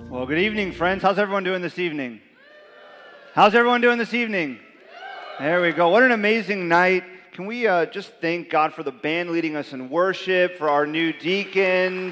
Well, good evening, friends. How's everyone doing this evening? How's everyone doing this evening? There we go. What an amazing night. Can we just thank God for the band leading us in worship, for our new deacons.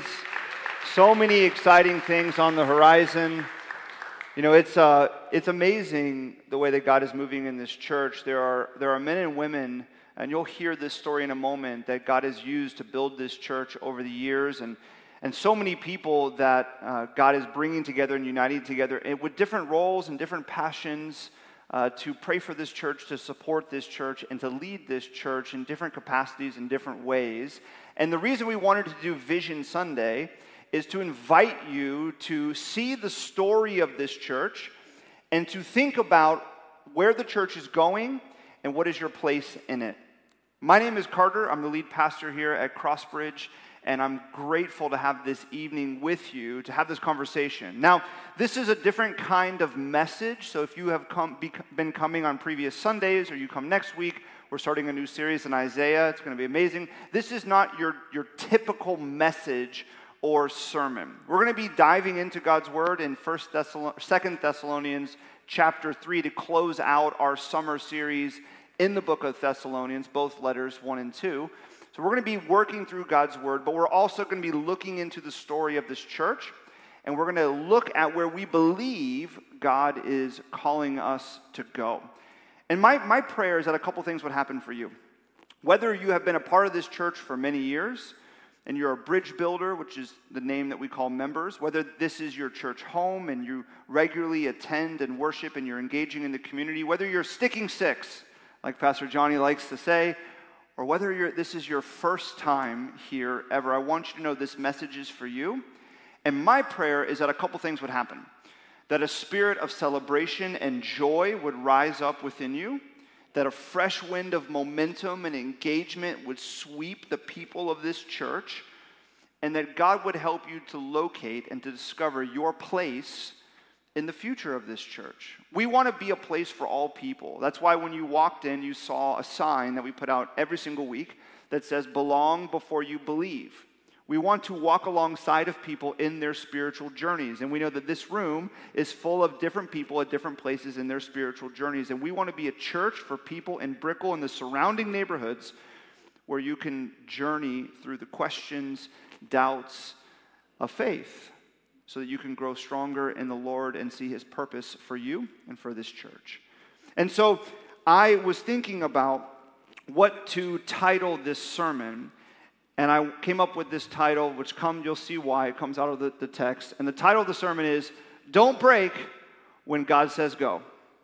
So many exciting things on the horizon. You know, it's amazing the way that God is moving in this church. There are men and women, and you'll hear this story in a moment, that God has used to build this church over the years, and so many people that God is bringing together and uniting together with different roles and different passions to pray for this church, to support this church, and to lead this church in different capacities in different ways. And the reason we wanted to do Vision Sunday is to invite you to see the story of this church and to think about where the church is going and what is your place in it. My name is Carter. I'm the lead pastor here at Crossbridge. And I'm grateful to have this evening with you, to have this conversation. Now, this is a different kind of message, so if you have been coming on previous Sundays, or you come next week, we're starting a new series in Isaiah. It's going to be amazing. This is not your typical message or sermon. We're going to be diving into God's Word in 2 Thessalonians chapter 3 to close out our summer series in the book of Thessalonians, both letters 1 and 2. So we're going to be working through God's Word, but we're also going to be looking into the story of this church, and we're going to look at where we believe God is calling us to go. And my prayer is that a couple things would happen for you. Whether you have been a part of this church for many years, and you're a bridge builder, which is the name that we call members, whether this is your church home and you regularly attend and worship and you're engaging in the community, whether you're sticking six, like Pastor Johnny likes to say, or whether this is your first time here ever, I want you to know this message is for you. And my prayer is that a couple things would happen. That a spirit of celebration and joy would rise up within you. That a fresh wind of momentum and engagement would sweep the people of this church. And that God would help you to locate and to discover your place in the future of this church. We want to be a place for all people. That's why when you walked in, you saw a sign that we put out every single week that says, "Belong before you believe." We want to walk alongside of people in their spiritual journeys. And we know that this room is full of different people at different places in their spiritual journeys. And we want to be a church for people in Brickell and the surrounding neighborhoods where you can journey through the questions, doubts of faith, so that you can grow stronger in the Lord and see His purpose for you and for this church. And so I was thinking about what to title this sermon, and I came up with this title, which you'll see why. It comes out of the text. And the title of the sermon is, "Don't Break When God Says Go."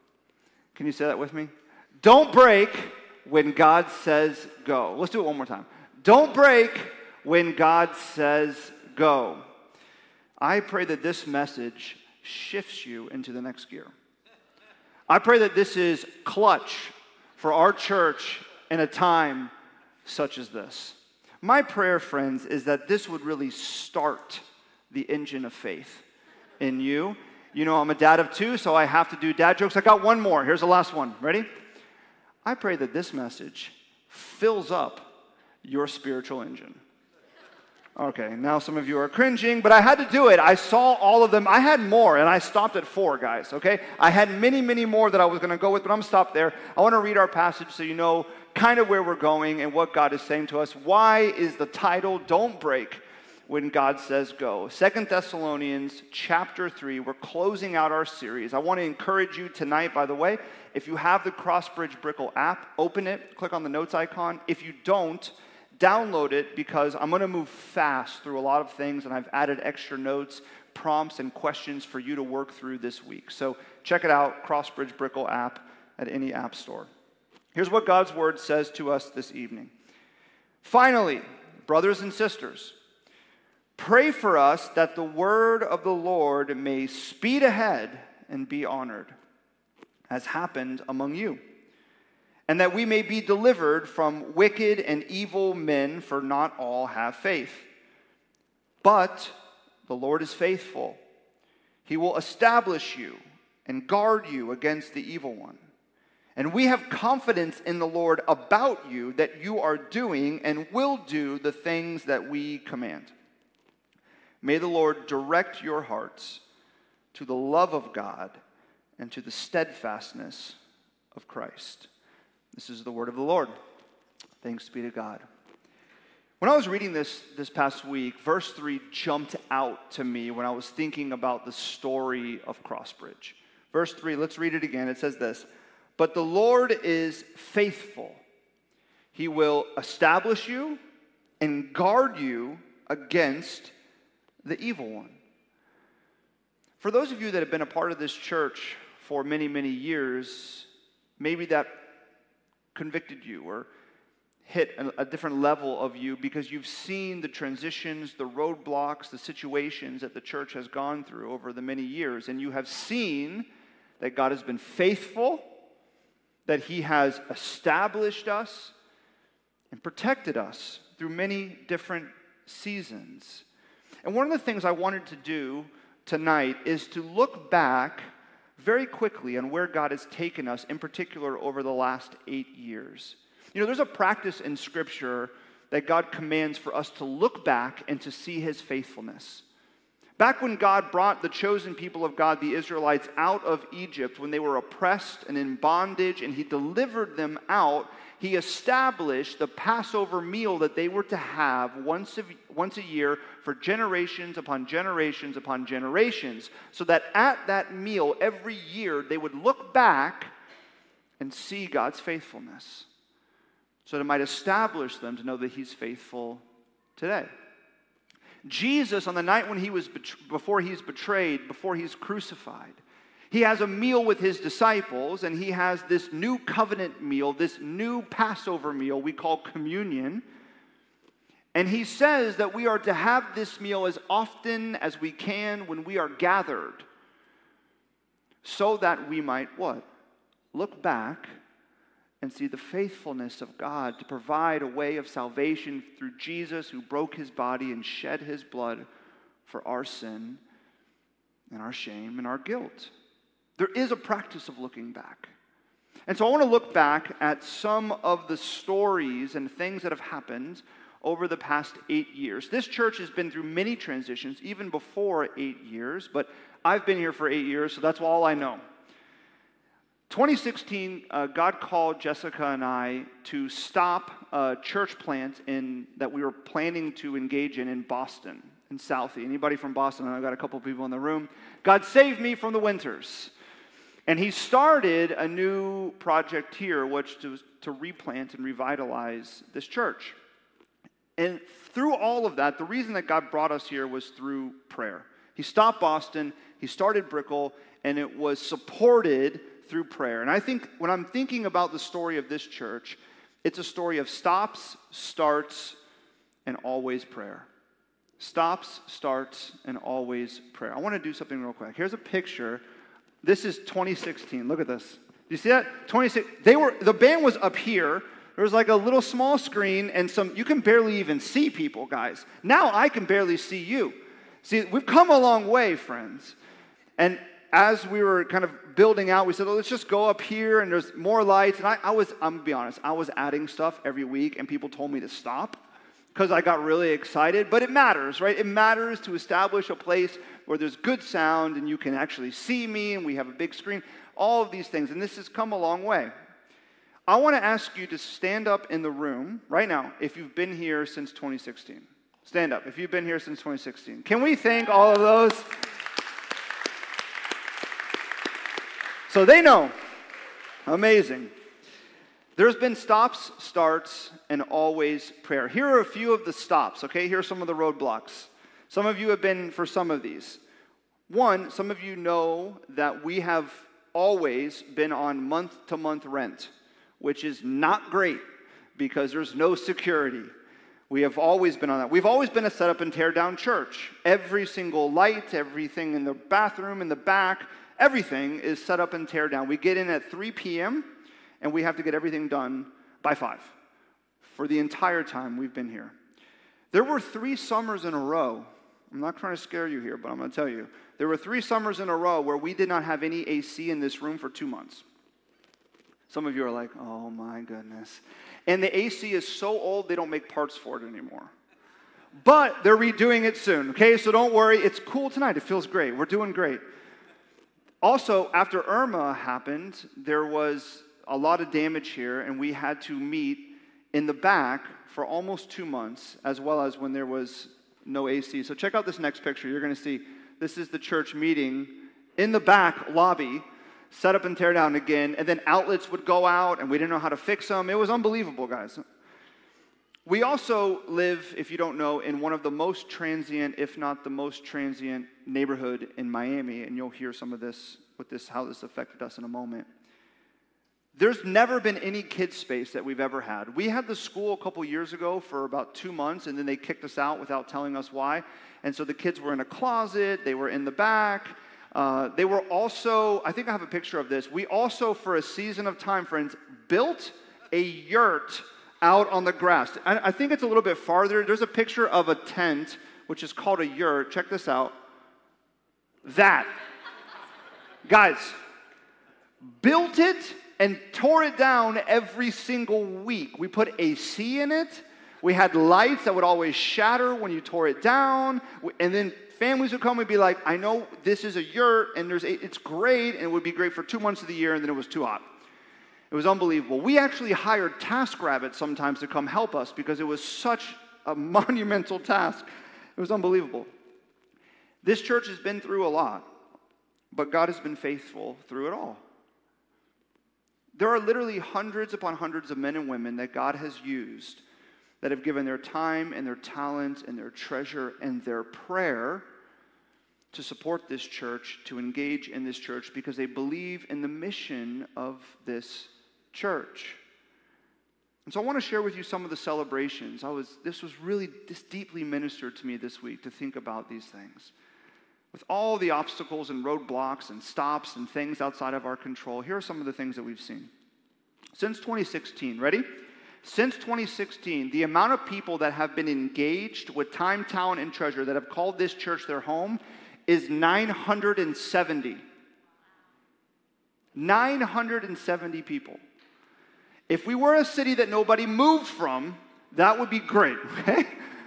Can you say that with me? Don't break when God says go. Let's do it one more time. Don't break when God says go. I pray that this message shifts you into the next gear. I pray that this is clutch for our church in a time such as this. My prayer, friends, is that this would really start the engine of faith in you. You know, I'm a dad of two, so I have to do dad jokes. I got one more. Here's the last one. Ready? I pray that this message fills up your spiritual engine. Okay, now some of you are cringing, but I had to do it. I saw all of them. I had more, and I stopped at 4, guys, okay? I had many, many more that I was going to go with, but I'm going to stop there. I want to read our passage so you know kind of where we're going and what God is saying to us. Why is the title, "Don't Break When God Says Go"? 2 Thessalonians chapter 3, we're closing out our series. I want to encourage you tonight, by the way, if you have the Crossbridge Brickell app, open it, click on the notes icon. If you don't, download it, because I'm going to move fast through a lot of things, and I've added extra notes, prompts, and questions for you to work through this week. So check it out, Crossbridge Brickell app at any app store. Here's what God's Word says to us this evening. "Finally, brothers and sisters, pray for us that the word of the Lord may speed ahead and be honored, as happened among you, and that we may be delivered from wicked and evil men, for not all have faith. But the Lord is faithful. He will establish you and guard you against the evil one. And we have confidence in the Lord about you, that you are doing and will do the things that we command. May the Lord direct your hearts to the love of God, and to the steadfastness of Christ. This is the word of the Lord. Thanks be to God. When I was reading this past week, verse 3 jumped out to me when I was thinking about the story of Crossbridge. Verse 3, let's read it again. It says this, "But the Lord is faithful. He will establish you and guard you against the evil one." For those of you that have been a part of this church for many, many years, maybe that convicted you or hit a different level of you because you've seen the transitions, the roadblocks, the situations that the church has gone through over the many years. And you have seen that God has been faithful, that He has established us and protected us through many different seasons. And one of the things I wanted to do tonight is to look back very quickly on where God has taken us, in particular over the last 8 years. You know, there's a practice in Scripture that God commands for us to look back and to see His faithfulness. Back when God brought the chosen people of God, the Israelites, out of Egypt, when they were oppressed and in bondage, and He delivered them out, He established the Passover meal that they were to have once a year for generations upon generations upon generations, so that at that meal every year they would look back and see God's faithfulness, so that it might establish them to know that He's faithful today. Jesus, on the night when before He's betrayed, before He's crucified, He has a meal with His disciples, and He has this new covenant meal, this new Passover meal we call communion. And He says that we are to have this meal as often as we can when we are gathered, so that we might what? Look back and see the faithfulness of God to provide a way of salvation through Jesus, who broke His body and shed His blood for our sin and our shame and our guilt. There is a practice of looking back. And so I want to look back at some of the stories and things that have happened over the past 8 years. This church has been through many transitions, even before 8 years, but I've been here for 8 years, so that's all I know. 2016, God called Jessica and I to stop a church plant that we were planning to engage in Boston, in Southie. Anybody from Boston? I've got a couple people in the room. God saved me from the winters. And He started a new project here, which was to replant and revitalize this church. And through all of that, the reason that God brought us here was through prayer. He stopped Boston, He started Brickell, and it was supported through prayer. And I think when I'm thinking about the story of this church, it's a story of stops, starts, and always prayer. Stops, starts, and always prayer. I want to do something real quick. Here's a picture. This is 2016. Look at this. Do you see that? The band was up here. There was like a little small screen and you can barely even see people, guys. Now I can barely see you. See, we've come a long way, friends. And as we were kind of building out, we said, let's just go up here and there's more lights. And I'm going to be honest, I was adding stuff every week and people told me to stop because I got really excited. But it matters, right? It matters to establish a place where there's good sound and you can actually see me and we have a big screen. All of these things. And this has come a long way. I want to ask you to stand up in the room right now if you've been here since 2016. Stand up if you've been here since 2016. Can we thank all of those? So they know. Amazing. There's been stops, starts, and always prayer. Here are a few of the stops, okay? Here are some of the roadblocks. Some of you have been for some of these. One, some of you know that we have always been on month-to-month rent, which is not great because there's no security. We have always been on that. We've always been a set up and tear down church. Every single light, everything in the bathroom, in the back, everything is set up and tear down. We get in at 3 p.m., and we have to get everything done by 5 for the entire time we've been here. There were 3 summers in a row. I'm not trying to scare you here, but I'm going to tell you. There were 3 summers in a row where we did not have any AC in this room for 2 months. Some of you are like, oh my goodness. And the AC is so old, they don't make parts for it anymore. But they're redoing it soon, okay? So don't worry. It's cool tonight. It feels great. We're doing great. Also, after Irma happened, there was a lot of damage here, and we had to meet in the back for almost 2 months, as well as when there was no AC. So check out this next picture. You're going to see this is the church meeting in the back lobby, set up and tear down again, and then outlets would go out, and we didn't know how to fix them. It was unbelievable, guys. We also live, if you don't know, in one of the most transient, if not the most transient neighborhood in Miami, and you'll hear some of this, how this affected us in a moment. There's never been any kids space that we've ever had. We had the school a couple years ago for about 2 months, and then they kicked us out without telling us why. And so the kids were in a closet, they were in the back. They were also, I think I have a picture of this, we also, for a season of time, friends, built a yurt out on the grass. I think it's a little bit farther. There's a picture of a tent, which is called a yurt. Check this out. That. Guys, built it and tore it down every single week. We put AC in it. We had lights that would always shatter when you tore it down. And then families would come and be like, I know this is a yurt, and it's great, and it would be great for 2 months of the year, and then it was too hot. It was unbelievable. We actually hired TaskRabbit sometimes to come help us because it was such a monumental task. It was unbelievable. This church has been through a lot, but God has been faithful through it all. There are literally hundreds upon hundreds of men and women that God has used that have given their time and their talent and their treasure and their prayer to support this church, to engage in this church because they believe in the mission of this church. And so I want to share with you some of the celebrations. This deeply ministered to me this week to think about these things. With all the obstacles and roadblocks and stops and things outside of our control, here are some of the things that we've seen. Since 2016, ready? Since 2016, the amount of people that have been engaged with time, talent, and treasure that have called this church their home is 970. 970 people. If we were a city that nobody moved from, that would be great, okay?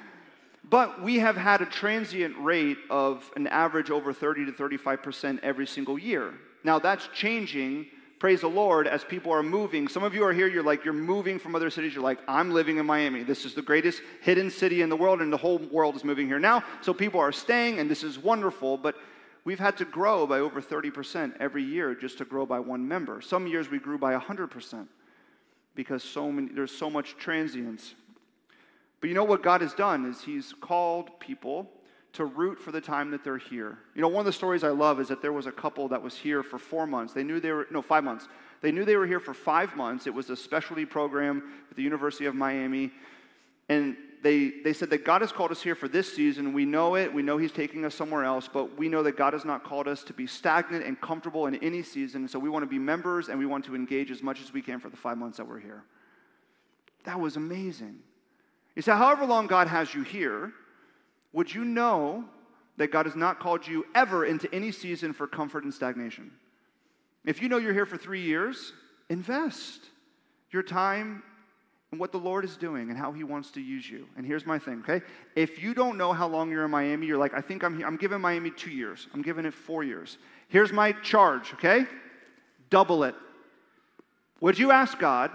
But we have had a transient rate of an average over 30 to 35% every single year. Now that's changing, praise the Lord, as people are moving. Some of you are here, you're moving from other cities. You're like, I'm living in Miami. This is the greatest hidden city in the world, and the whole world is moving here now. So people are staying, and this is wonderful. But we've had to grow by over 30% every year just to grow by one member. Some years we grew by 100% because there's so much transience. But you know what God has done is he's called people to root for the time that they're here. You know, one of the stories I love is that there was a couple that was here for 4 months. 5 months. They knew they were here for 5 months. It was a specialty program at the University of Miami. And they said that God has called us here for this season. We know it. We know he's taking us somewhere else. But we know that God has not called us to be stagnant and comfortable in any season. So we want to be members and we want to engage as much as we can for the 5 months that we're here. That was amazing. You say, however long God has you here, would you know that God has not called you ever into any season for comfort and stagnation? If you know you're here for 3 years, invest your time in what the Lord is doing and how he wants to use you. And here's my thing, okay? If you don't know how long you're in Miami, you're like, I think I'm giving Miami 2 years. I'm giving it 4 years. Here's my charge, okay? Double it. Would you ask God,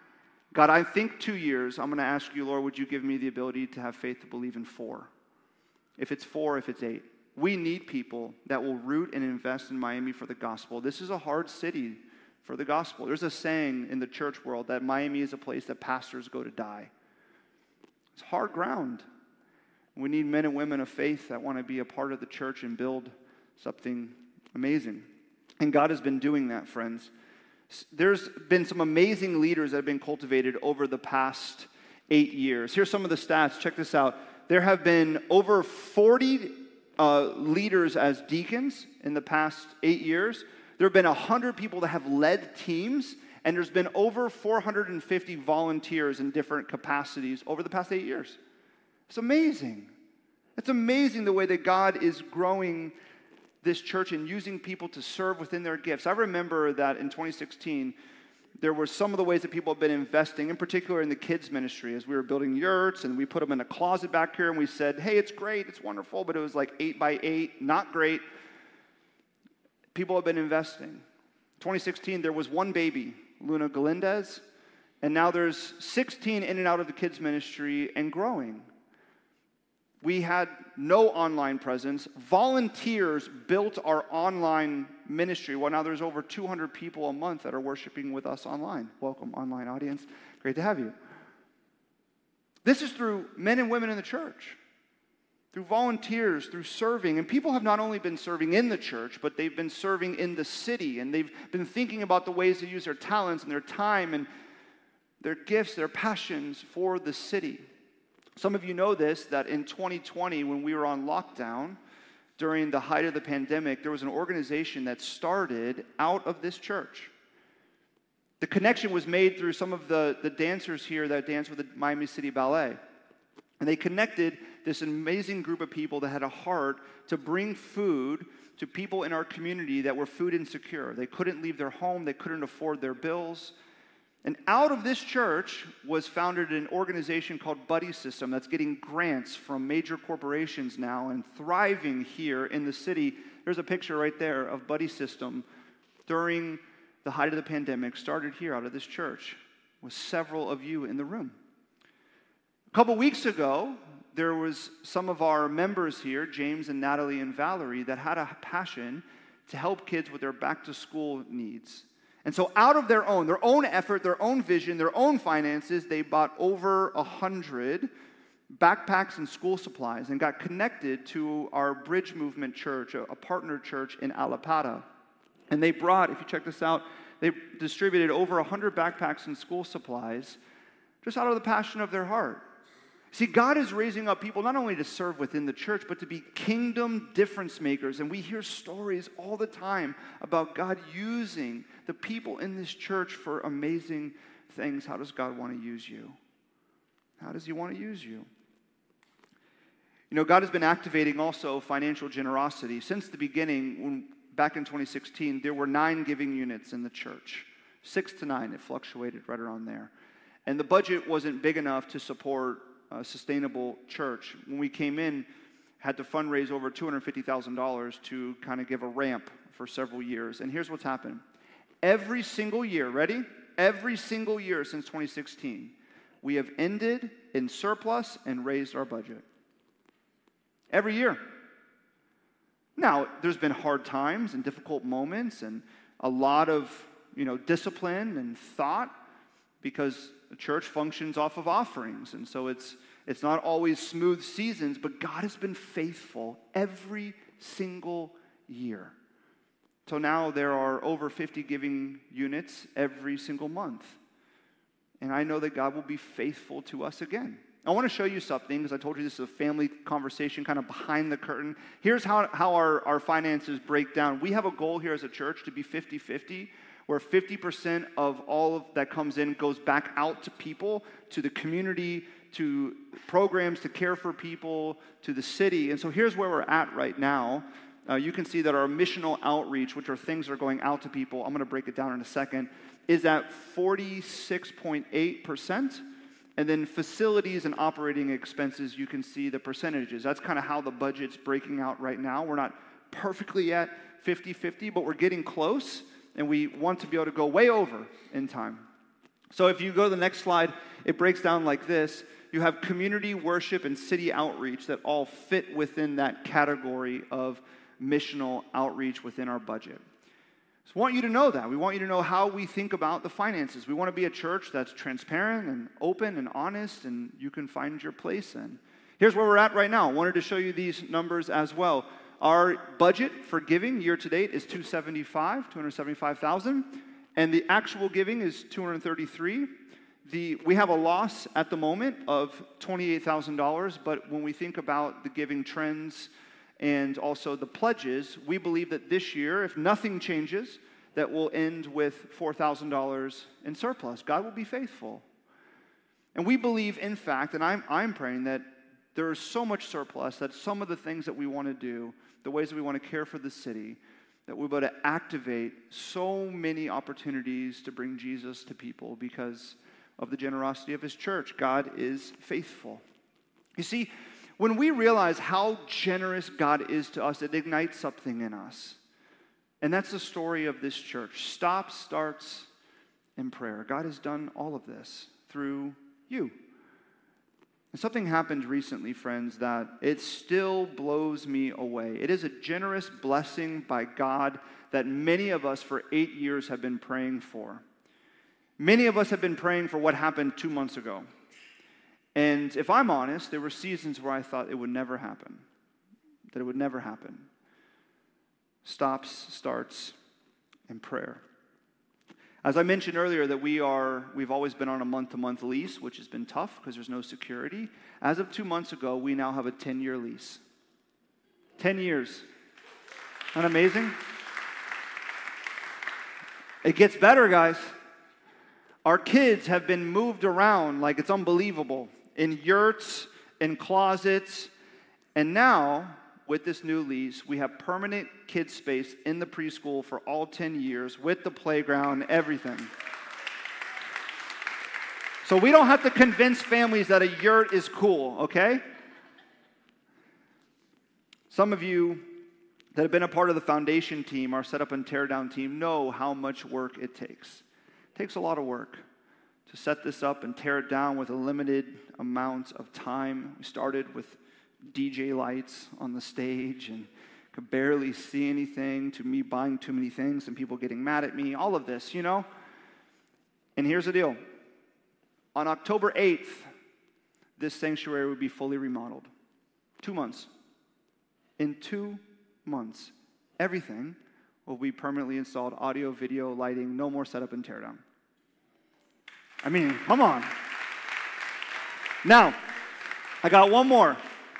I think 2 years. I'm going to ask you, Lord, would you give me the ability to have faith to believe in 4? If it's 4, if it's 8. We need people that will root and invest in Miami for the gospel. This is a hard city for the gospel. There's a saying in the church world that Miami is a place that pastors go to die. It's hard ground. We need men and women of faith that want to be a part of the church and build something amazing. And God has been doing that, friends. There's been some amazing leaders that have been cultivated over the past 8 years. Here's some of the stats. Check this out. There have been over 40 leaders as deacons in the past 8 years. There have been 100 people that have led teams, and there's been over 450 volunteers in different capacities over the past 8 years. It's amazing. It's amazing the way that God is growing this church and using people to serve within their gifts. I remember that in 2016, there were some of the ways that people have been investing, in particular in the kids ministry, as we were building yurts, and we put them in a closet back here, and we said, hey, it's great, it's wonderful, but it was like 8 by 8, not great. people have been investing. 2016, there was one baby, Luna Galindez, and now there's 16 in and out of the kids' ministry and growing. We had no online presence. Volunteers built our online ministry. Well, now there's over 200 people a month that are worshiping with us online. Welcome, online audience. Great to have you. This is through men and women in the church, through volunteers, through serving. And people have not only been serving in the church, but they've been serving in the city. And they've been thinking about the ways to use their talents and their time and their gifts, their passions for the city. Some of you know this, that in 2020, when we were on lockdown, during the height of the pandemic, there was an organization that started out of this church. The connection was made through some of the dancers here that dance with the Miami City Ballet. And they connected this amazing group of people that had a heart to bring food to people in our community that were food insecure. They couldn't leave their home, they couldn't afford their bills. And out of this church was founded an organization called Buddy System that's getting grants from major corporations now and thriving here in the city. There's a picture right there of Buddy System during the height of the pandemic, started here out of this church with several of you in the room. A couple weeks ago, there was some of our members here, James and Natalie and Valerie, that had a passion to help kids with their back-to-school needs. And so out of their own effort, their own vision, their own finances, they bought over 100 backpacks and school supplies and got connected to our Bridge Movement Church, a partner church in Allapattah. And they brought, if you check this out, they distributed over 100 backpacks and school supplies just out of the passion of their heart. See, God is raising up people not only to serve within the church, but to be kingdom difference makers. And we hear stories all the time about God using the people in this church for amazing things. How does God want to use you? How does He want to use you? You know, God has been activating also financial generosity. Since the beginning, back in 2016, there were 9 giving units in the church. 6 to 9, it fluctuated right around there. And the budget wasn't big enough to support a sustainable church. When we came in, had to fundraise over $250,000 to kind of give a ramp for several years. And here's what's happened. Every single year, ready? Every single year since 2016, we have ended in surplus and raised our budget. Every year. Now, there's been hard times and difficult moments and a lot of, discipline and thought because the church functions off of offerings. And so it's not always smooth seasons, but God has been faithful every single year. So now there are over 50 giving units every single month. And I know that God will be faithful to us again. I want to show you something, because I told you this is a family conversation kind of behind the curtain. Here's how our finances break down. We have a goal here as a church to be 50-50, where 50% of all of that comes in goes back out to people, to the community, to programs to care for people, to the city. And so here's where we're at right now. You can see that our missional outreach, which are things that are going out to people, I'm going to break it down in a second, is at 46.8%. And then facilities and operating expenses, you can see the percentages. That's kind of how the budget's breaking out right now. We're not perfectly at 50-50, but we're getting close, and we want to be able to go way over in time. So if you go to the next slide, it breaks down like this. You have community worship and city outreach that all fit within that category of missional outreach within our budget. So we want you to know that. We want you to know how we think about the finances. We want to be a church that's transparent and open and honest, and you can find your place in. Here's where we're at right now. I wanted to show you these numbers as well. Our budget for giving year to date is $275,000, and the actual giving is $233,000. We have a loss at the moment of $28,000, but when we think about the giving trends and also the pledges, we believe that this year, if nothing changes, that we'll end with $4,000 in surplus. God will be faithful. And we believe, in fact, and I'm praying that there is so much surplus that some of the things that we want to do, the ways that we want to care for the city, that we're able to activate so many opportunities to bring Jesus to people because of the generosity of His church. God is faithful. You see, when we realize how generous God is to us, it ignites something in us. And that's the story of this church. Stops, starts, and prayer. God has done all of this through you. And something happened recently, friends, that it still blows me away. It is a generous blessing by God that many of us for 8 years have been praying for. Many of us have been praying for what happened 2 months ago. And if I'm honest, there were seasons where I thought it would never happen. That it would never happen. Stops, starts, and prayer. As I mentioned earlier, that we've always been on a month-to-month lease, which has been tough because there's no security. As of 2 months ago, we now have a 10-year lease. 10 years. Isn't that amazing? It gets better, guys. Our kids have been moved around like it's unbelievable. In yurts, in closets, and now, with this new lease, we have permanent kid space in the preschool for all 10 years with the playground, everything. So we don't have to convince families that a yurt is cool, okay? Some of you that have been a part of the foundation team, our setup and tear down team, know how much work it takes. It takes a lot of work to set this up and tear it down with a limited amount of time. We started with DJ lights on the stage and could barely see anything, to me buying too many things and people getting mad at me, all of this, you know? And here's the deal. On October 8th, this sanctuary would be fully remodeled. 2 months. In 2 months, everything will be permanently installed, audio, video, lighting, no more setup and tear down. I mean, come on. Now, I got one more.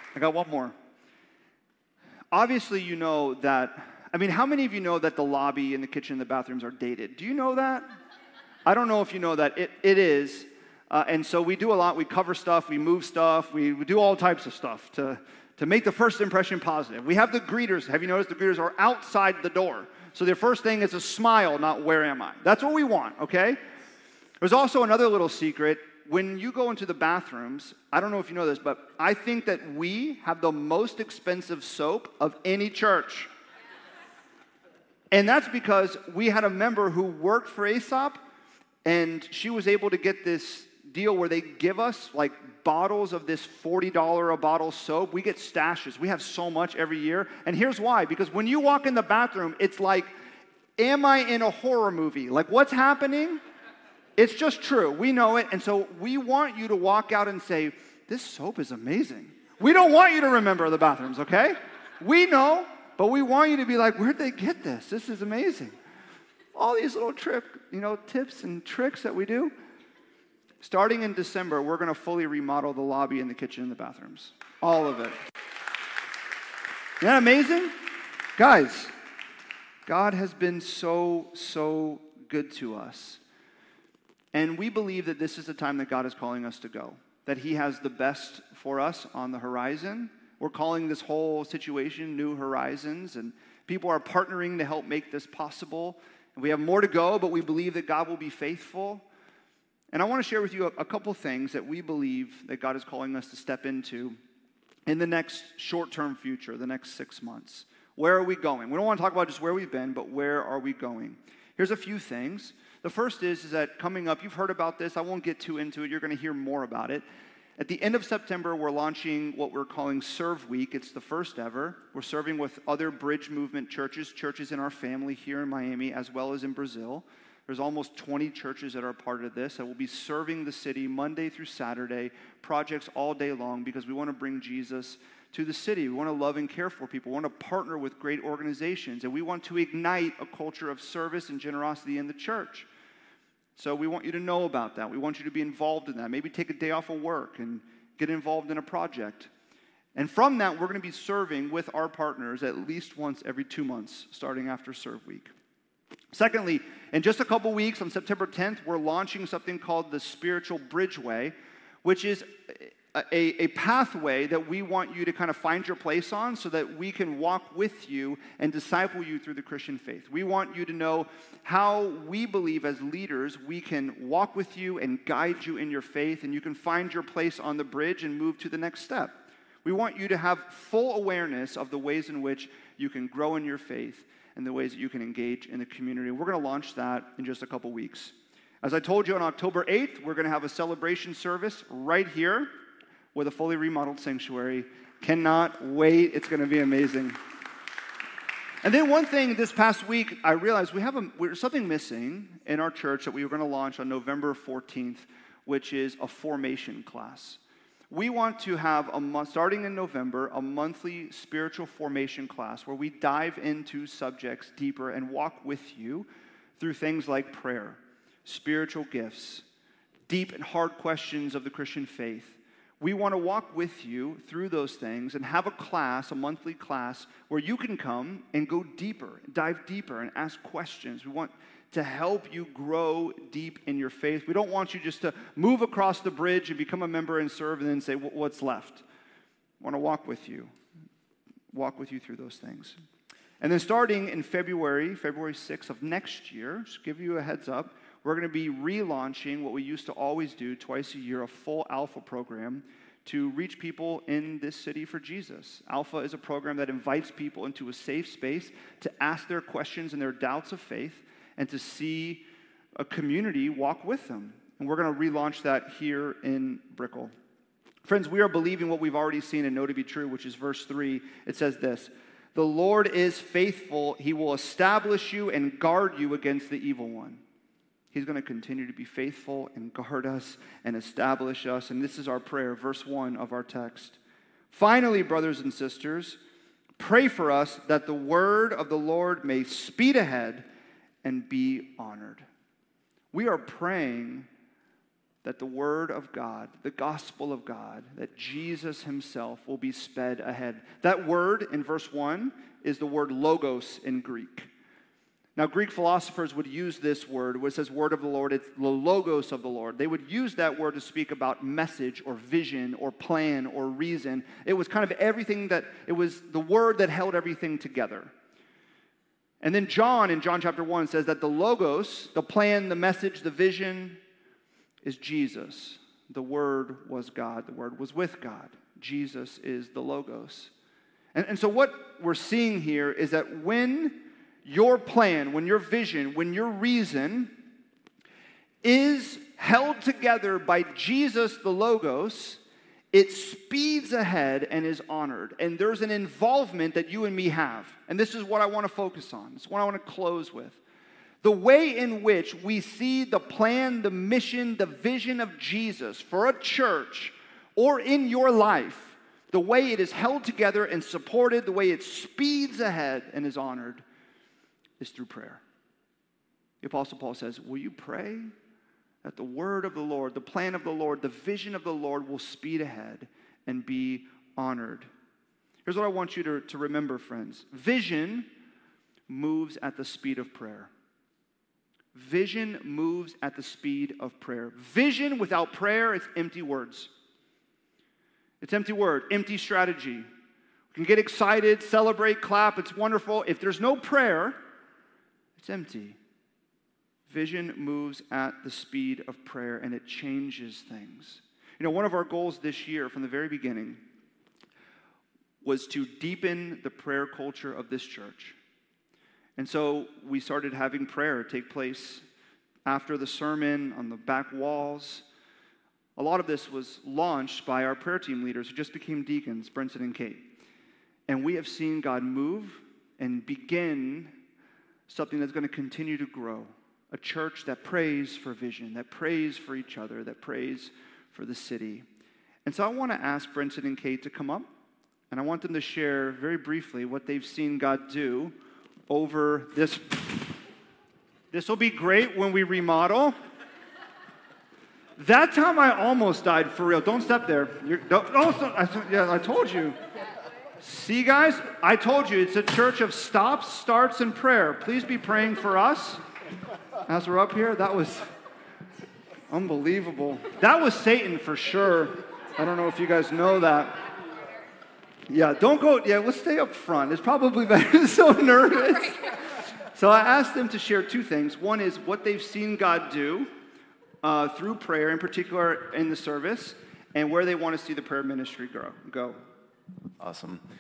Obviously, you know that, how many of you know that the lobby and the kitchen and the bathrooms are dated? Do you know that? I don't know if you know that. It is. And so we do a lot. We cover stuff. We move stuff. We do all types of stuff to make the first impression positive. We have the greeters. Have you noticed the greeters are outside the door? So their first thing is a smile, not where am I? That's what we want, okay? There's also another little secret. When you go into the bathrooms, I don't know if you know this, but I think that we have the most expensive soap of any church. And that's because we had a member who worked for Aesop, and she was able to get this deal where they give us like bottles of this $40 a bottle soap. We get stashes. We have so much every year. And here's why. Because when you walk in the bathroom, it's like, am I in a horror movie? Like, what's happening? It's just true. We know it. And so we want you to walk out and say, this soap is amazing. We don't want you to remember the bathrooms, okay? We know, but we want you to be like, where'd they get this? This is amazing. All these little tips and tricks that we do. Starting in December, we're going to fully remodel the lobby and the kitchen and the bathrooms. All of it. Isn't that amazing? Guys, God has been so good to us. And we believe that this is the time that God is calling us to go, that He has the best for us on the horizon. We're calling this whole situation New Horizons, and people are partnering to help make this possible. And we have more to go, but we believe that God will be faithful. And I want to share with you a couple things that we believe that God is calling us to step into in the next short-term future, the next 6 months. Where are we going? We don't want to talk about just where we've been, but where are we going? Here's a few things. The first is that coming up, you've heard about this. I won't get too into it. You're going to hear more about it. At the end of September, we're launching what we're calling Serve Week. It's the first ever. We're serving with other Bridge Movement churches in our family here in Miami, as well as in Brazil. There's almost 20 churches that are part of this that will be serving the city Monday through Saturday, projects all day long, because we want to bring Jesus to the city. We want to love and care for people. We want to partner with great organizations, and we want to ignite a culture of service and generosity in the church. So we want you to know about that. We want you to be involved in that. Maybe take a day off of work and get involved in a project. And from that, we're going to be serving with our partners at least once every 2 months, starting after Serve Week. Secondly, in just a couple weeks, on September 10th, we're launching something called the Spiritual Bridgeway, which is a pathway that we want you to kind of find your place on so that we can walk with you and disciple you through the Christian faith. We want you to know how we believe as leaders we can walk with you and guide you in your faith, and you can find your place on the bridge and move to the next step. We want you to have full awareness of the ways in which you can grow in your faith. and the ways that you can engage in the community. We're going to launch that in just a couple weeks. As I told you, on October 8th, we're going to have a celebration service right here with a fully remodeled sanctuary. Cannot wait. It's going to be amazing. And then one thing this past week, I realized there's something missing in our church that we were going to launch on November 14th, which is a formation class. We want to have, starting in November, a monthly spiritual formation class where we dive into subjects deeper and walk with you through things like prayer, spiritual gifts, deep and hard questions of the Christian faith. We want to walk with you through those things and have a class, a monthly class, where you can come and go deeper, dive deeper, and ask questions. We want to help you grow deep in your faith. We don't want you just to move across the bridge and become a member and serve and then say, what's left? I want to walk with you through those things. And then starting in February 6th of next year, just give you a heads up, we're going to be relaunching what we used to always do twice a year, a full Alpha program to reach people in this city for Jesus. Alpha is a program that invites people into a safe space to ask their questions and their doubts of faith and to see a community walk with them. And we're going to relaunch that here in Brickell. Friends, we are believing what we've already seen and know to be true, which is verse 3. It says this, "The Lord is faithful. He will establish you and guard you against the evil one." He's going to continue to be faithful and guard us and establish us. And this is our prayer, verse 1 of our text. "Finally, brothers and sisters, pray for us that the word of the Lord may speed ahead and be honored." We are praying that the word of God, the gospel of God, that Jesus himself will be sped ahead. That word in verse 1 is the word logos in Greek. Now, Greek philosophers would use this word, when it says word of the Lord, it's the logos of the Lord. They would use that word to speak about message or vision or plan or reason. It was kind of everything it was the word that held everything together. And then John, in John chapter 1, says that the logos, the plan, the message, the vision, is Jesus. The word was God. The word was with God. Jesus is the logos. And so what we're seeing here is that when your plan, when your vision, when your reason is held together by Jesus, the Logos, it speeds ahead and is honored. And there's an involvement that you and me have. And this is what I want to focus on. This is what I want to close with. The way in which we see the plan, the mission, the vision of Jesus for a church or in your life, the way it is held together and supported, the way it speeds ahead and is honored, is through prayer. The Apostle Paul says, will you pray that the word of the Lord, the plan of the Lord, the vision of the Lord will speed ahead and be honored? Here's what I want you to remember, friends. Vision moves at the speed of prayer. Vision moves at the speed of prayer. Vision without prayer is empty words. It's empty word, empty strategy. We can get excited, celebrate, clap. It's wonderful. If there's no prayer, it's empty. Vision moves at the speed of prayer, and it changes things. You know, one of our goals this year from the very beginning was to deepen the prayer culture of this church. And so we started having prayer take place after the sermon on the back walls. A lot of this was launched by our prayer team leaders who just became deacons, Brenton and Kate. And we have seen God move and begin something that's going to continue to grow. A church that prays for vision, that prays for each other, that prays for the city. And so I want to ask Brenton and Kate to come up, and I want them to share very briefly what they've seen God do over this. This will be great when we remodel. That time I almost died for real. Don't step there. I told you. See, guys, I told you, it's a church of stops, starts, and prayer. Please be praying for us as we're up here. That was unbelievable. That was Satan for sure. I don't know if you guys know that. Yeah, don't go. Yeah, let's stay up front. It's probably better. So nervous. So I asked them to share two things. One is what they've seen God do through prayer, in particular in the service, and where they want to see the prayer ministry go. Awesome.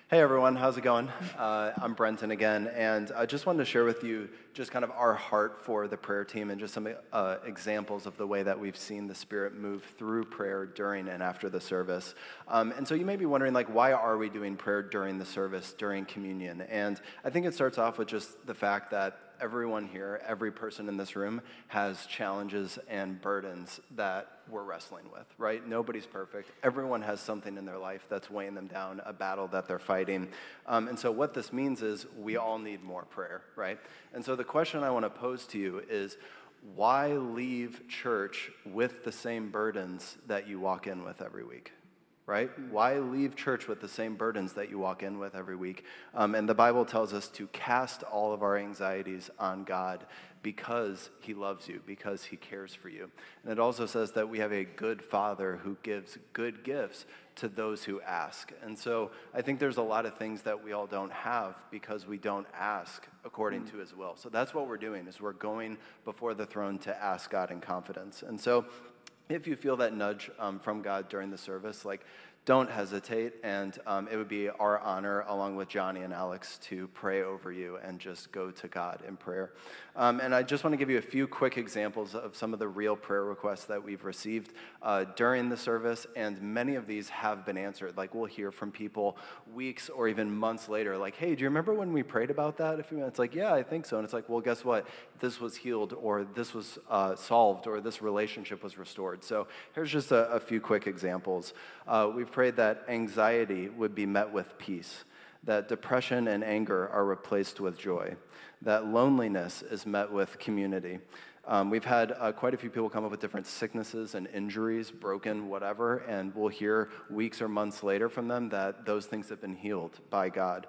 Hey everyone, how's it going? I'm Brenton again, and I just wanted to share with you just kind of our heart for the prayer team and just some examples of the way that we've seen the Spirit move through prayer during and after the service. And so you may be wondering, like, why are we doing prayer during the service, during communion? And I think it starts off with just the fact that everyone here, every person in this room has challenges and burdens that we're wrestling with, right? Nobody's perfect. Everyone has something in their life that's weighing them down, a battle that they're fighting. And so what this means is we all need more prayer, right? And so the question I want to pose to you is, why leave church with the same burdens that you walk in with every week? Right? Why leave church with the same burdens that you walk in with every week? And the Bible tells us to cast all of our anxieties on God because he loves you, because he cares for you. And it also says that we have a good Father who gives good gifts to those who ask. And so I think there's a lot of things that we all don't have because we don't ask according to his will. So that's what we're doing, is we're going before the throne to ask God in confidence. And so if you feel that nudge from God during the service, like, don't hesitate, and it would be our honor, along with Johnny and Alex, to pray over you and just go to God in prayer. And I just want to give you a few quick examples of some of the real prayer requests that we've received during the service, and many of these have been answered. Like, we'll hear from people weeks or even months later, like, hey, do you remember when we prayed about that? It's like, yeah, I think so. And it's like, well, guess what? This was healed, or this was solved, or this relationship was restored. So here's just a few quick examples. We've prayed that anxiety would be met with peace, that depression and anger are replaced with joy, that loneliness is met with community. We've had quite a few people come up with different sicknesses and injuries, broken, whatever, and we'll hear weeks or months later from them that those things have been healed by God.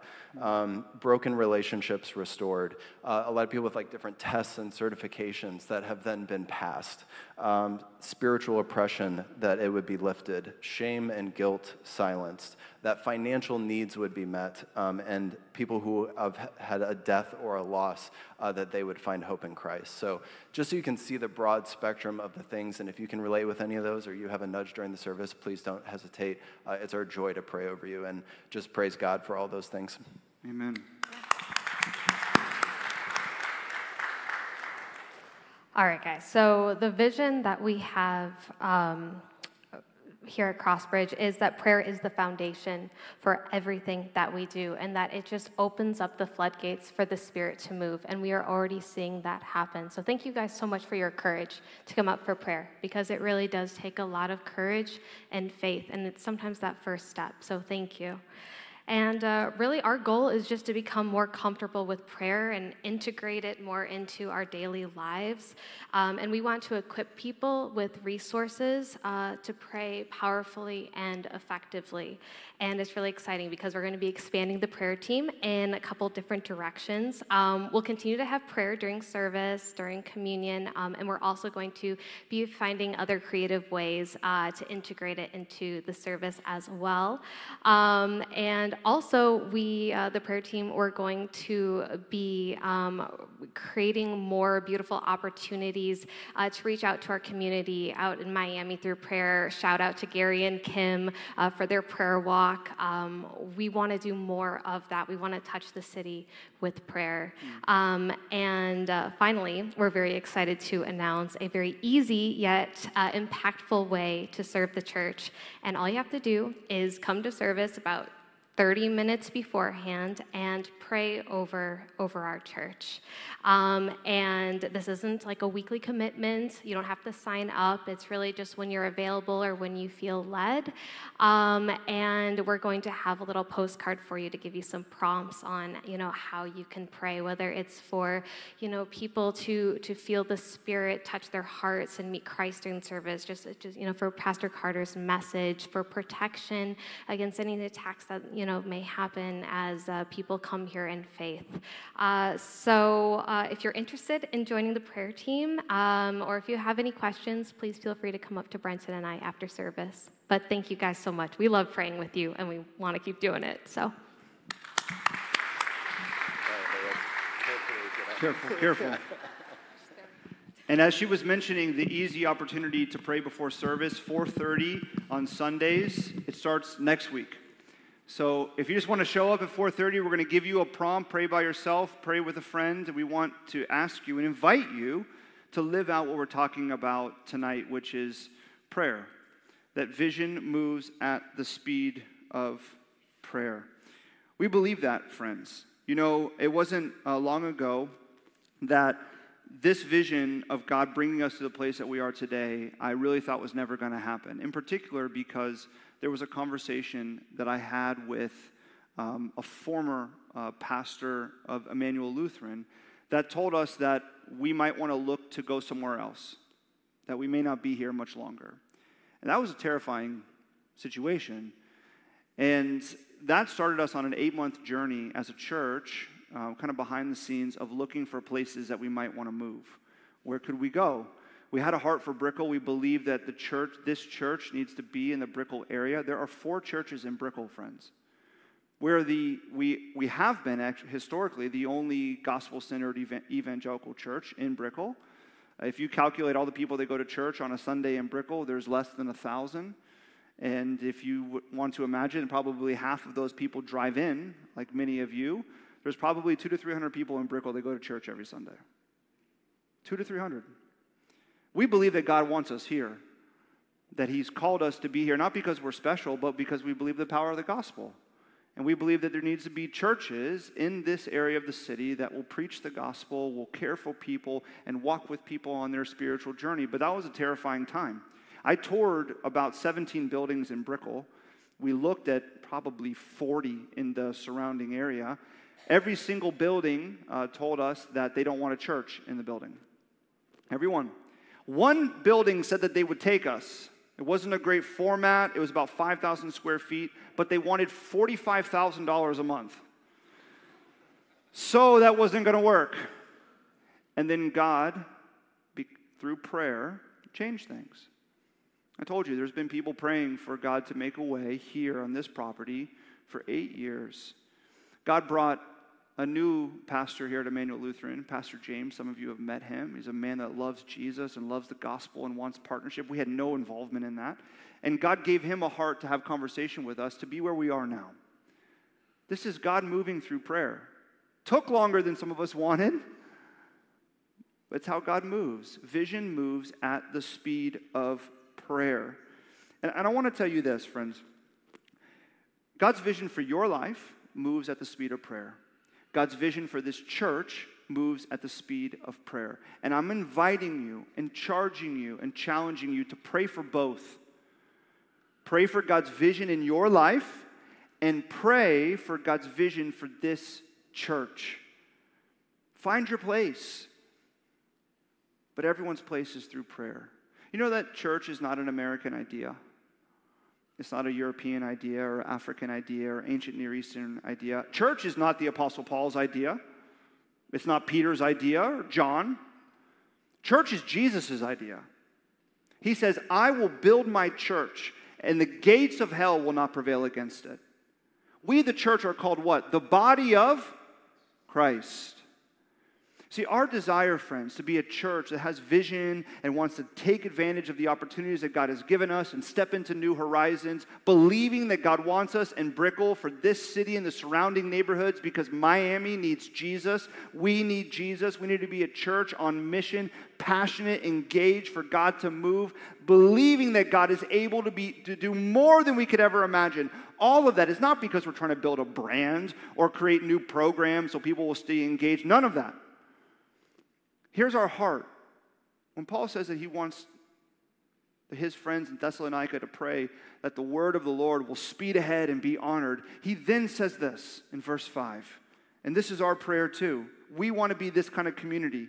Broken relationships restored. A lot of people with like different tests and certifications that have then been passed. Spiritual oppression, that it would be lifted. Shame and guilt silenced. That financial needs would be met, and people who have had a death or a loss, that they would find hope in Christ. So just so you can see the broad spectrum of the things, and if you can relate with any of those or you have a nudge during the service, please don't hesitate. It's our joy to pray over you, and just praise God for all those things. Amen. All right, guys. So the vision that we have here at Crossbridge is that prayer is the foundation for everything that we do, and that it just opens up the floodgates for the Spirit to move, and we are already seeing that happen. So thank you guys so much for your courage to come up for prayer, because it really does take a lot of courage and faith, and it's sometimes that first step. So thank you. And really, our goal is just to become more comfortable with prayer and integrate it more into our daily lives. And we want to equip people with resources to pray powerfully and effectively. And it's really exciting because we're going to be expanding the prayer team in a couple different directions. We'll continue to have prayer during service, during communion, and we're also going to be finding other creative ways to integrate it into the service as well. And also, the prayer team, we're going to be creating more beautiful opportunities to reach out to our community out in Miami through prayer. Shout out to Gary and Kim for their prayer walk. We want to do more of that. We want to touch the city with prayer. And finally, we're very excited to announce a very easy yet impactful way to serve the church. And all you have to do is come to service about 30 minutes beforehand and pray over our church. And this isn't like a weekly commitment. You don't have to sign up. It's really just when you're available or when you feel led. And we're going to have a little postcard for you to give you some prompts on, how you can pray, whether it's for, people to feel the Spirit touch their hearts and meet Christ during service, just for Pastor Carter's message, for protection against any attacks that, may happen as people come here in faith. So if you're interested in joining the prayer team, or if you have any questions, please feel free to come up to Brenton and I after service. But thank you guys so much. We love praying with you, and we want to keep doing it. So. Careful. And as she was mentioning, the easy opportunity to pray before service, 4:30 on Sundays. It starts next week. So if you just want to show up at 4:30, we're going to give you a prompt, pray by yourself, pray with a friend. We want to ask you and invite you to live out what we're talking about tonight, which is prayer. That vision moves at the speed of prayer. We believe that, friends. You know, it wasn't long ago that this vision of God bringing us to the place that we are today, I really thought was never going to happen. In particular, because there was a conversation that I had with a former pastor of Emmanuel Lutheran that told us that we might want to look to go somewhere else, that we may not be here much longer. And that was a terrifying situation. And that started us on an 8-month journey as a church, kind of behind the scenes of looking for places that we might want to move. Where could we go? We had a heart for Brickell. We believe that this church needs to be in the Brickell area. There are 4 churches in Brickell, friends. We have been actually historically the only gospel-centered evangelical church in Brickell. If you calculate all the people that go to church on a Sunday in Brickell, there's less than 1,000. And if you want to imagine, probably half of those people drive in, like many of you. There's probably 200 to 300 people in Brickell that go to church every Sunday. 200 to 300. We believe that God wants us here, that He's called us to be here, not because we're special, but because we believe the power of the gospel. And we believe that there needs to be churches in this area of the city that will preach the gospel, will care for people, and walk with people on their spiritual journey. But that was a terrifying time. I toured about 17 buildings in Brickell. We looked at probably 40 in the surrounding area. Every single building told us that they don't want a church in the building. Everyone. One building said that they would take us. It wasn't a great format. It was about 5,000 square feet, but they wanted $45,000 a month. So that wasn't going to work. And then God, through prayer, changed things. I told you, there's been people praying for God to make a way here on this property for 8 years. God brought a new pastor here at Emmanuel Lutheran, Pastor James. Some of you have met him. He's a man that loves Jesus and loves the gospel and wants partnership. We had no involvement in that. And God gave him a heart to have conversation with us to be where we are now. This is God moving through prayer. Took longer than some of us wanted. But it's how God moves. Vision moves at the speed of prayer. And I want to tell you this, friends. God's vision for your life moves at the speed of prayer. God's vision for this church moves at the speed of prayer. And I'm inviting you and charging you and challenging you to pray for both. Pray for God's vision in your life and pray for God's vision for this church. Find your place. But everyone's place is through prayer. You know that church is not an American idea. It's not a European idea or African idea or ancient Near Eastern idea. Church is not the Apostle Paul's idea. It's not Peter's idea or John. Church is Jesus' idea. He says, I will build my church, and the gates of hell will not prevail against it. We, the church, are called what? The body of Christ. See, our desire, friends, to be a church that has vision and wants to take advantage of the opportunities that God has given us and step into new horizons, believing that God wants us in Brickell for this city and the surrounding neighborhoods because Miami needs Jesus. We need Jesus. We need to be a church on mission, passionate, engaged for God to move, believing that God is able to do more than we could ever imagine. All of that is not because we're trying to build a brand or create new programs so people will stay engaged. None of that. Here's our heart. When Paul says that he wants his friends in Thessalonica to pray that the word of the Lord will speed ahead and be honored, he then says this in verse 5. And this is our prayer too. We want to be this kind of community.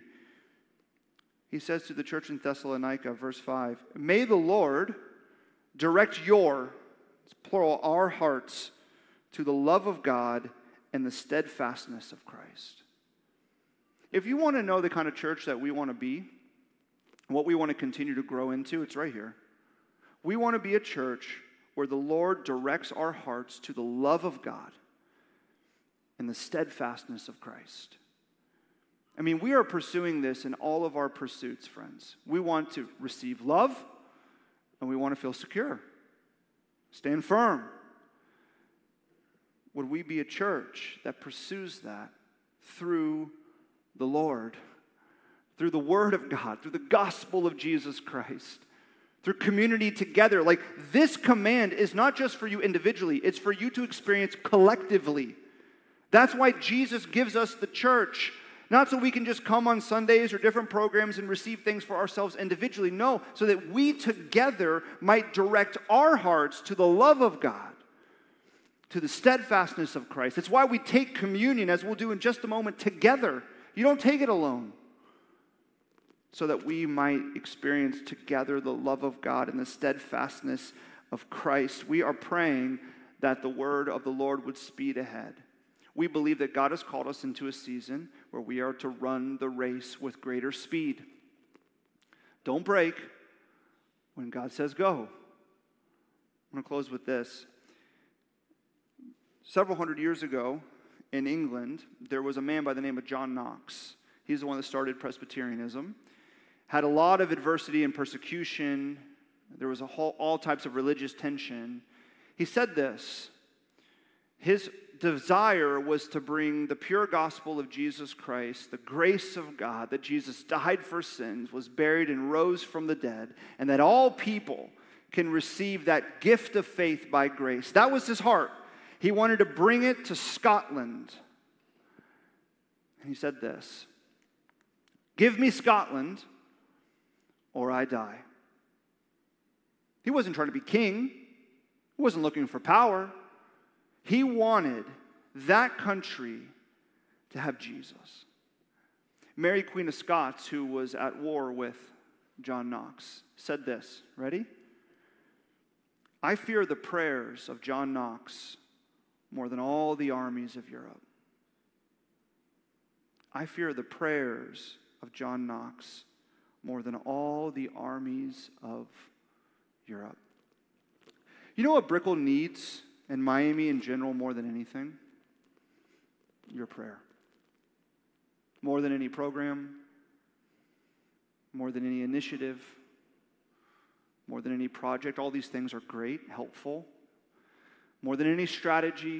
He says to the church in Thessalonica, verse 5, may the Lord direct your, it's plural, our hearts to the love of God and the steadfastness of Christ. If you want to know the kind of church that we want to be, what we want to continue to grow into, it's right here. We want to be a church where the Lord directs our hearts to the love of God and the steadfastness of Christ. I mean, we are pursuing this in all of our pursuits, friends. We want to receive love, and we want to feel secure. Stand firm. would we be a church that pursues that through the Lord, through the Word of God, through the gospel of Jesus Christ, through community together. Like, this command is not just for you individually, it's for you to experience collectively. That's why Jesus gives us the church. Not so we can just come on Sundays or different programs and receive things for ourselves individually. No, so that we together might direct our hearts to the love of God, to the steadfastness of Christ. It's why we take communion, as we'll do in just a moment, together. You don't take it alone. So that we might experience together the love of God and the steadfastness of Christ. We are praying that the word of the Lord would speed ahead. We believe that God has called us into a season where we are to run the race with greater speed. Don't break when God says go. I'm going to close with this. Several hundred years ago in England, there was a man by the name of John Knox. He's the one that started Presbyterianism. Had a lot of adversity and persecution. There was all types of religious tension. He said this. His desire was to bring the pure gospel of Jesus Christ, the grace of God, that Jesus died for sins, was buried and rose from the dead, and that all people can receive that gift of faith by grace. That was his heart. He wanted to bring it to Scotland. And he said this, "Give me Scotland, or I die." He wasn't trying to be king. He wasn't looking for power. He wanted that country to have Jesus. Mary, Queen of Scots, who was at war with John Knox, said this. Ready? "I fear the prayers of John Knox more than all the armies of Europe." I fear the prayers of John Knox more than all the armies of Europe. You know what Brickell needs, and Miami in general, more than anything? Your prayer. More than any program, more than any initiative, more than any project. All these things are great, helpful. More than any strategy,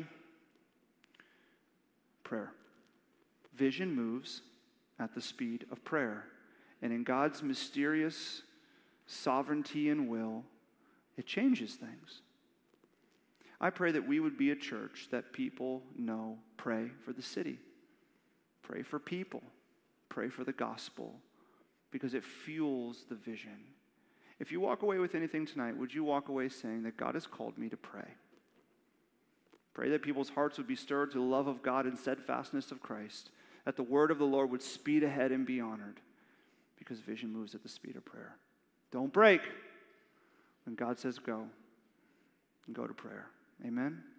prayer. Vision moves at the speed of prayer. And in God's mysterious sovereignty and will, it changes things. I pray that we would be a church that people know, pray for the city, pray for people, pray for the gospel, because it fuels the vision. If you walk away with anything tonight, would you walk away saying that God has called me to pray? Pray that people's hearts would be stirred to the love of God and steadfastness of Christ, that the word of the Lord would speed ahead and be honored, because vision moves at the speed of prayer. Don't break when God says go, and go to prayer. Amen.